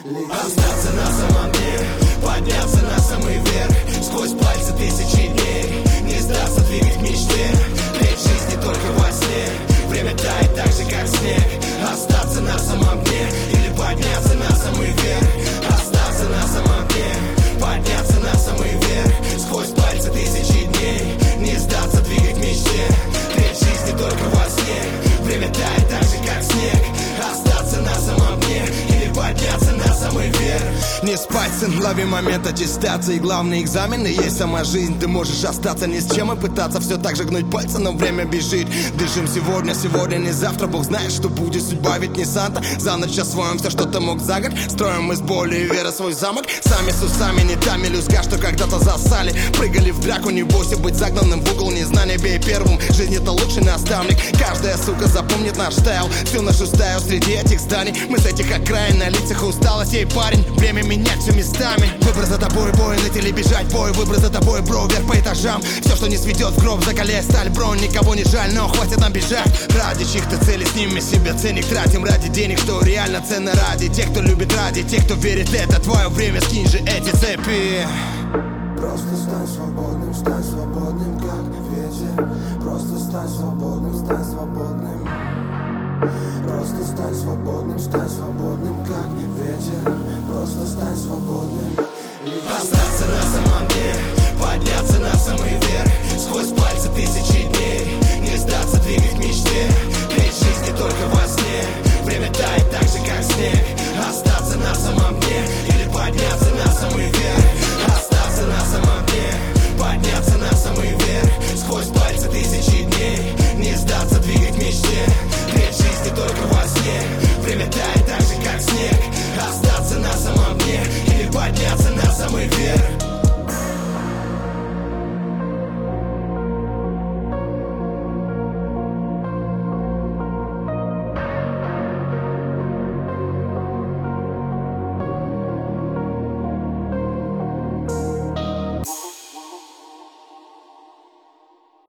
Остаться на самом дне, подняться на самый верх, сквозь пальцы тысячи дней, не сдаться, двигать к мечте, ведь жизнь не только во сне. Время тает так же, как снег. Остаться на самом дне или подняться на самый верх. Остаться на самом дне, подняться на самый верх, сквозь пальцы тысячи дней, не сдаться, двигать к мечте, ведь жизнь не только во сне. Время тает так же, как снег. Остаться на самом дне или подняться на самый верх. Не спать, сын, лови момент аттестации. Главный экзамен и есть сама жизнь. Ты можешь остаться ни с чем и пытаться все так же гнуть пальцы, но время бежит. Дышим сегодня, сегодня не завтра. Бог знает, что будет, судьба ведь не Санта. За ночь освоим все, что ты мог за год. Строим из боли и веры свой замок. Сами с усами, не та мелюзга, что когда-то засали. Прыгали в драку, не бойся быть загнанным в угол. Незнание бей первым, жизнь это лучший наставник. Каждая сука запомнит наш стайл, всю нашу стаю среди этих зданий. Мы с этих окраин, на лицах усталость. Ей, парень, время менять все местами. Выбор за тобой, бой, на теле бежать, бой. Выбор за тобой, бро, вверх по этажам. Все, что не сведет в гроб, закаляй сталь, бронь. Никого не жаль, но хватит нам бежать. Ради чьих-то целей с ними себе ценник тратим. Ради денег, что реально ценно, ради тех, кто любит, ради тех, кто верит. Это твое время, скинь же эти цепи. Просто стань свободным, как ветер. Просто стань свободным, стань свободным. Просто стань свободным, как ветер. Просто стань свободным.